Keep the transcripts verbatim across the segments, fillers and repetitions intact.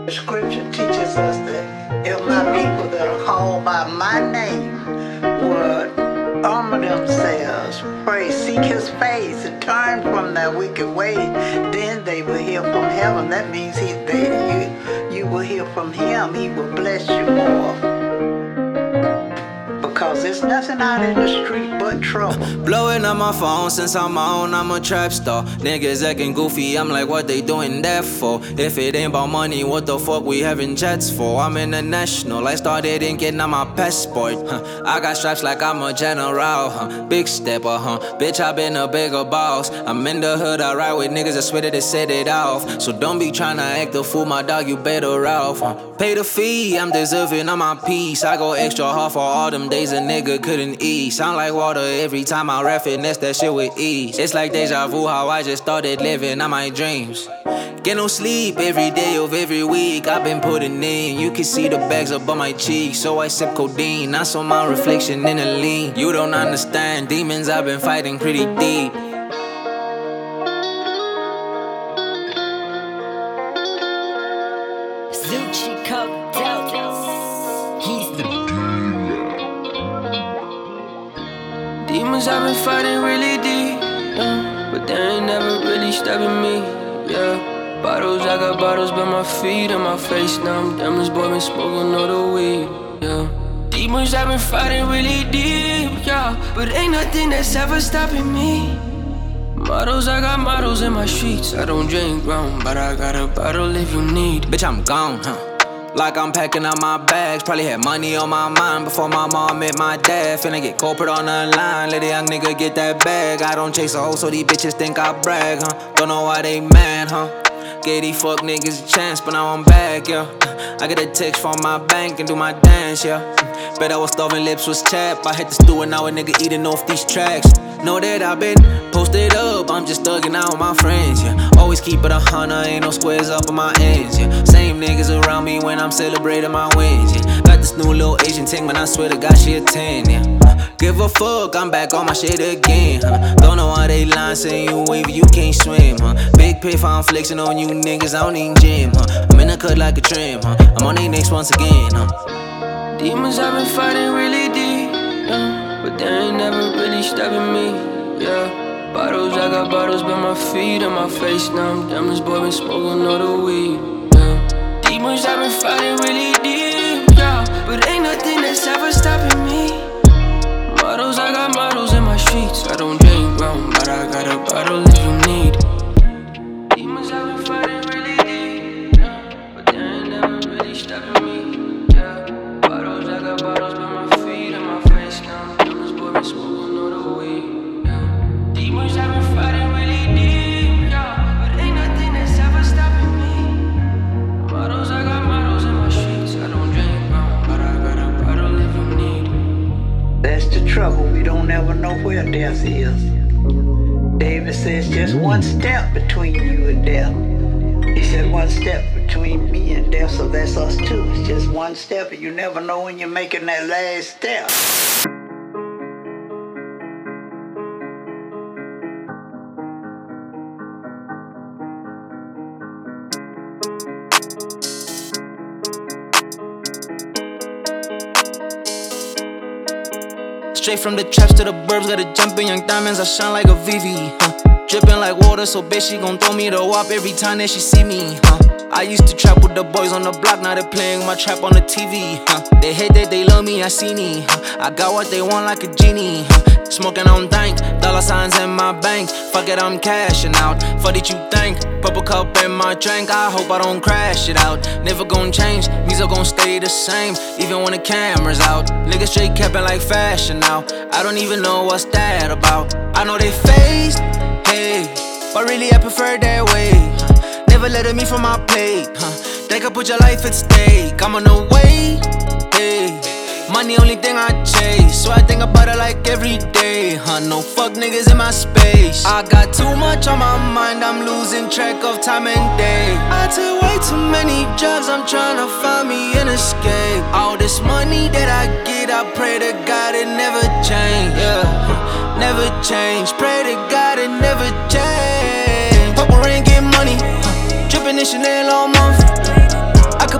The scripture teaches us that if my people that are called by my name would humble themselves, pray, seek his face, and turn from their wicked way, then they will hear from heaven. That means he, they, you, you will hear from him. He will bless you more. Because there's nothing out in the street but trouble. Blowing up my phone since I'm on, I'm a trap star. Niggas acting goofy, I'm like, what they doing that for? If it ain't about money, what the fuck we having jets for? I'm international, I started in getting on my passport. Huh. I got straps like I'm a general, huh. Big stepper, huh? Bitch, I been a bigger boss. I'm in the hood, I ride with niggas, I swear that they set it off. So don't be tryna act a fool, my dog, you better off, huh? Pay the fee, I'm deserving of my peace. I go extra hard for all them days a nigga couldn't eat. Sound like water every time I rap it, that's that shit with ease. It's like deja vu, how I just started living on my dreams. Get no sleep every day of every week. I've been putting in, you can see the bags up on my cheeks. So I sip codeine, I saw my reflection in a lean. You don't understand, demons I've been fighting pretty deep. Zucci Coke Deltas. He's the demons I've been fighting really deep, yeah. But they ain't never really stopping me, yeah. Bottles, I got bottles by my feet and my face. Now I'm damn, this boy been smoking all the weed, yeah. Demons I've been fighting really deep, yeah. But ain't nothing that's ever stopping me. Models, I got models in my streets. I don't drink rum, but I got a bottle if you need. Bitch, I'm gone, huh? Like I'm packing up my bags. Probably had money on my mind before my mom met my dad. Finna get corporate on the line, let a young nigga get that bag. I don't chase a hoe, so these bitches think I brag, huh? Don't know why they mad, huh? Gave these fuck niggas a chance, but now I'm back, yeah. I get a text from my bank and do my dance, yeah. Bet I was starving, lips was chapped. I hit the stew and now a nigga eating off these tracks. Know that I been posted up, I'm just thugging out with my friends, yeah. Always keep it a hundred, ain't no squares up on my ends, yeah. Same niggas around me when I'm celebrating my wins, yeah. Got this new little Asian ting, man, I swear to God she a ten, yeah. Give a fuck, I'm back on my shit again, huh. Don't know why they lying, saying you wavy, you can't swim, huh. Big piff, I'm flexing on you niggas, I don't need gym, huh. I'm in the cut like a trim, huh. I'm on they next once again, huh. Demons I've been fighting really deep, yeah. But they ain't never really stopping me, yeah. Bottles, I got bottles by my feet and my face. Now I'm damn, this boy been smoking all the weed, yeah. Demons I've been fighting really deep, yeah. But ain't nothing that's ever stopping me. Models, I got models in my streets. I don't drink rum, but I got a bottle if you need. Demons I've been fighting really deep, yeah. But they ain't never really stopping me, yeah. Bottles, I got bottles by my feet and my face. Now I'm damn, this boy been smoking all the weed, yeah. Demons I've been fighting really deep, yeah. But ain't nothing that's ever stopping me. Models, I got models in my streets. I don't drink rum, but I got a bottle if you need. That's the trouble, we don't ever know where death is. David says just one step between you and death. He said one step between me and death, so that's us too. It's just one step and you never know when you're making that last step. Straight from the traps to the burbs, gotta jump in young diamonds, I shine like a V V, huh? Drippin' like water, so bitch she gon' throw me the wop every time that she see me, huh? I used to trap with the boys on the block, now they playing my trap on the T V, huh? They hate that they love me, I see me, huh? I got what they want like a genie, huh? Smoking on dank, dollar signs in my bank. Fuck it, I'm cashing out. Fuck it, you think? Purple cup in my drink, I hope I don't crash it out. Never gon' change, music gon' stay the same, even when the camera's out. Niggas straight capping like fashion now. I don't even know what's that about. I know they phased, hey, but really I prefer that way. Never letting me from my plate, huh? They could put your life at stake. I'm on the way, hey. Money only thing I chase, so I think about it like every day, huh? No fuck niggas in my space. I got too much on my mind, I'm losing track of time and day. I took way too many drugs, I'm tryna find me an escape. All this money that I get, I pray to God it never change, yeah. Never change, pray to God it never change. Purple rain, get money, huh? Drippin' in Chanel all month. I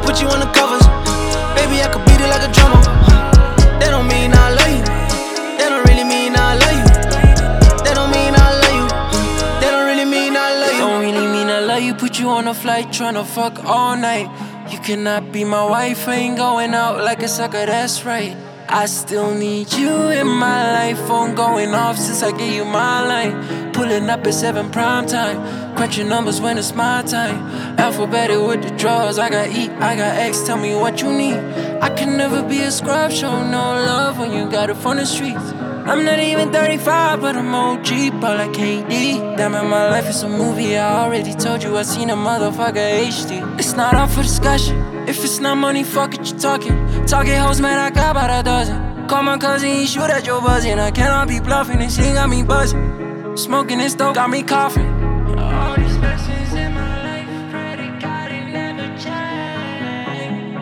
put you on the covers. Baby, I could beat it like a drummer. That don't mean I love you. That don't really mean I love you. That don't mean I love you. That don't really mean I love you. Don't really mean I love you. Put you on a flight, tryna fuck all night. You cannot be my wife, I ain't going out like a sucker, that's right. I still need you in my life. Phone going off since I gave you my line. Pulling up at seven prime time. Crunching numbers when it's my time. Alphabetic with the draws. I got E, I got X, tell me what you need. I can never be a scrub, show no love when you got it from the streets. I'm not even thirty-five, but I'm O G, ball like K D. Damn it, my life is a movie. I already told you I seen a motherfucker H D. It's not up for discussion. If it's not money, fuck it, you talking. Talking hoes, man, I got about a dozen. Call my cousin, he shoot at your buzzing. I cannot be bluffing, this shit got me buzzing. Smoking this dope got me coughing. All these blessings in my life, pray to God it never change.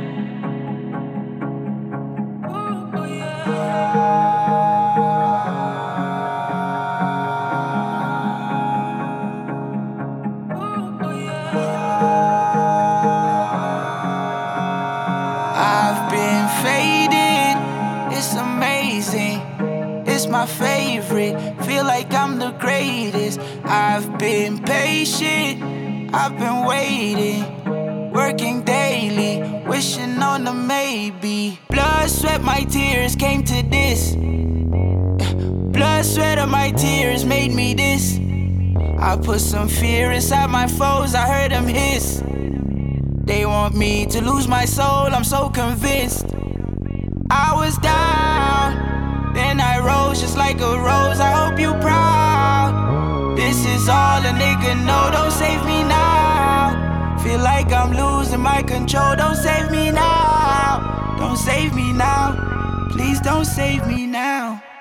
Ooh, yeah. I've been faded, it's amazing, it's my favorite, feel like I'm the greatest. I've been patient, I've been waiting, working daily, wishing on a maybe. Blood, sweat, my tears came to this. Blood, sweat of my tears made me this. I put some fear inside my foes, I heard them hiss. They want me to lose my soul, I'm so convinced. I was down, then I rose just like a rose. I hope you proud. This is all a nigga know, don't save me now. Feel like I'm losing my control, don't save me now. Don't save me now, please don't save me now.